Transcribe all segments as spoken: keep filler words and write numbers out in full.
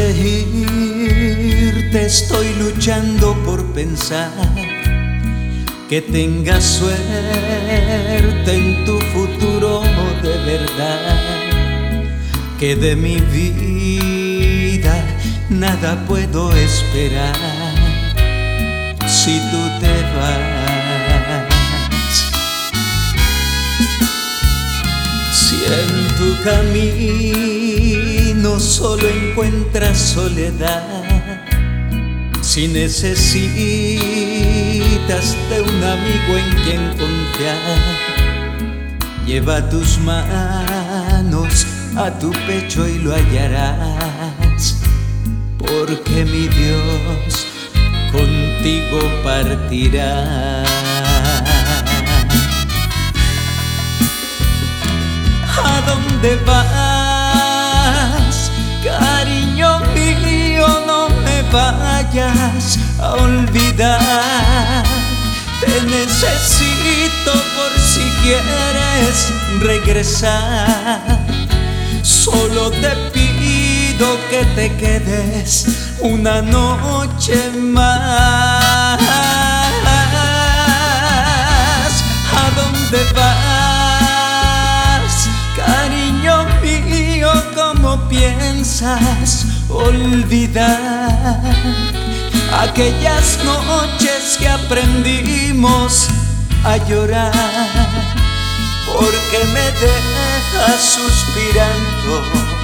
de irte estoy luchando por pensar que tengas suerte en tu futuro de verdad, que de mi vida nada puedo esperar si tú te vas. Si en tu camino solo encuentras soledad, si necesitas de un amigo en quien confiar, lleva tus manos a tu pecho y lo hallarás, porque mi Dios contigo partirá. ¿A dónde vas, cariño mío? No me vayas a olvidar. Te necesito por si quieres regresar. Solo te pido que te quedes una noche más. ¿A dónde vas, cariño mío? ¿Cómo piensas olvidar aquellas noches que aprendimos a llorar? Porque me dejas suspirando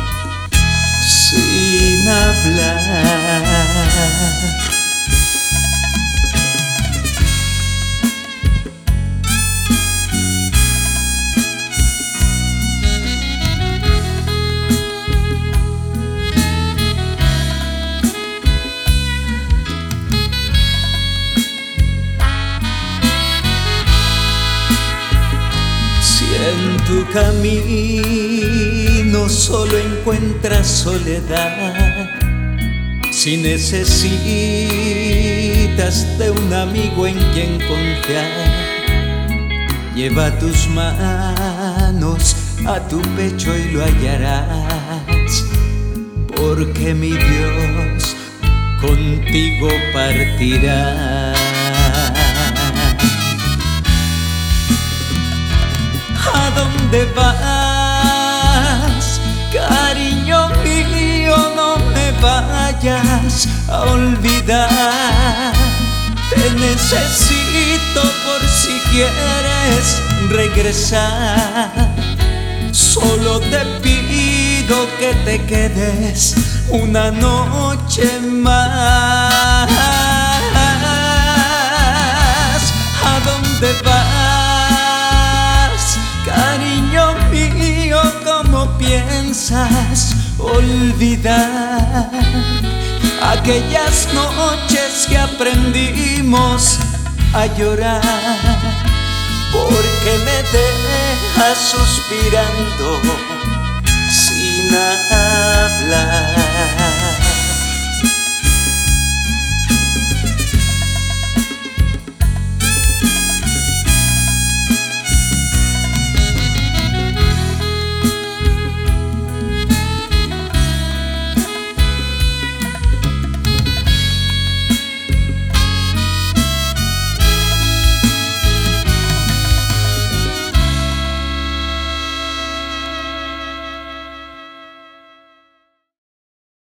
sin hablar. En tu camino solo encuentras soledad, si necesitas de un amigo en quien confiar, lleva tus manos a tu pecho y lo hallarás, porque mi Dios contigo partirá. ¿A dónde vas, cariño mío? No me vayas a olvidar. Te necesito por si quieres regresar. Solo te pido que te quedes una noche más. ¿A dónde vas, cariño mío? ¿Cómo piensas olvidar aquellas noches que aprendimos a llorar? Porque me dejas suspirando sin hablar.